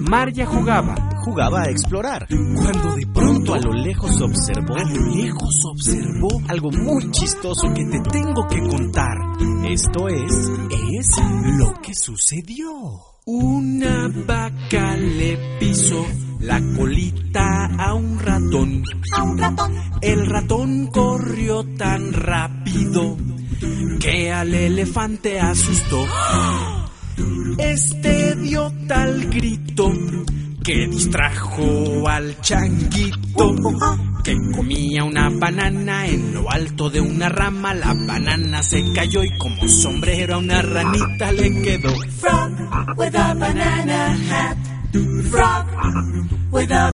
Marja jugaba a explorar, cuando de pronto a lo lejos observó algo muy chistoso que te tengo que contar. Esto es lo que sucedió. Una vaca le pisó la colita a un ratón. El ratón corrió tan rápido que al elefante asustó. Este dio tal grito que distrajo al changuito, que comía una banana en lo alto de una rama. La banana se cayó y como sombrero a una ranita le quedó. Frog with a banana hat. Frog with a